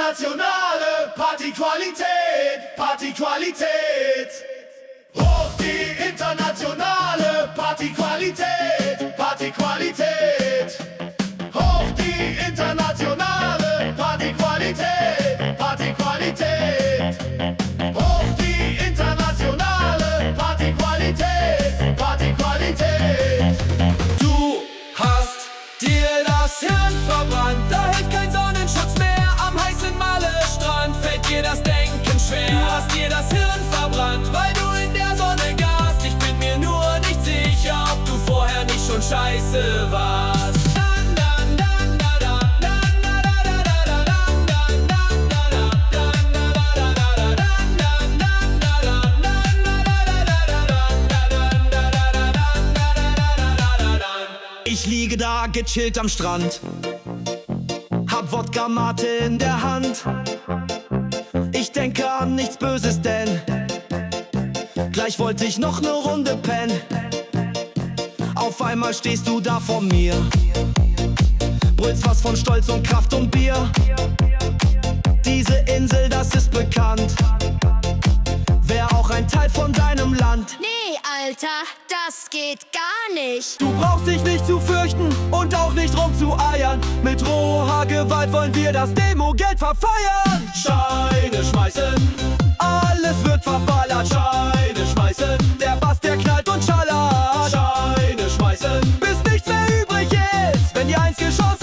internationale Partyqualität, Partyqualität. Hoch die internationale Partyqualität, Partyqualität. Hoch die internationale Partyqualität, Partyqualität. Hoch die internationale Partyqualität, Partyqualität. Du hast dir das Hirn verbrannt, da hilft kein Sonnenschutz mehr. Am heißen Malle-Strand fällt dir das Denken schwer. Du hast dir das Hirn verbrannt, weil du in der Sonne gast. Ich bin mir nur nicht sicher, ob du vorher nicht schon scheiße warst. Ich liege da gechillt am Strand, hab Wodka-Mate in der Hand. Ich denke an nichts Böses, denn gleich wollte ich noch ne Runde pennen. Auf einmal stehst du da vor mir, brüllst was von Stolz und Kraft und Bier. Diese Insel, das ist bekannt, wär auch ein Teil von deinem Land. Nee, Alter, das geht gar nicht. Du brauchst dich nicht zu fürchten und auch nicht rumzueiern. Mit roher Gewalt wollen wir das Demogeld verfeiern. Scheine schmeißen, Alles wird verballert. Scheine schmeißen, Der Bass, der knallt und schallert, Scheine schmeißen. bis nichts mehr übrig ist, wenn dir eins geschossen